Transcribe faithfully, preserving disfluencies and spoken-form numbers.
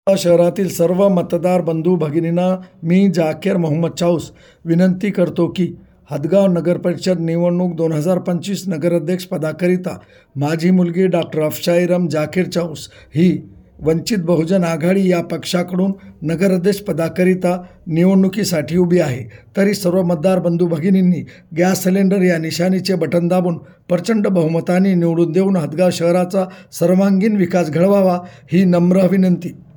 शहरातील सर्व मतदार बंधू भगिनींना मी जाकीर मोहम्मद चाऊस विनंती करतो की हदगाव नगरपरिषद निवडणूक दोन हजार पंचवीस नगराध्यक्ष पदाकरिता माझी मुलगी डॉक्टर अफशाईरम जाकीर चाऊस ही वंचित बहुजन आघाडी या पक्षाकडून नगराध्यक्ष पदाकरिता निवडणुकीसाठी उभी आहे. तरी सर्व मतदार बंधू भगिनींनी गॅस सिलेंडर या निशाणीचे बटन दाबून प्रचंड बहुमताने निवडून देऊन हदगाव शहराचा सर्वांगीण विकास घडवावा ही नम्र विनंती.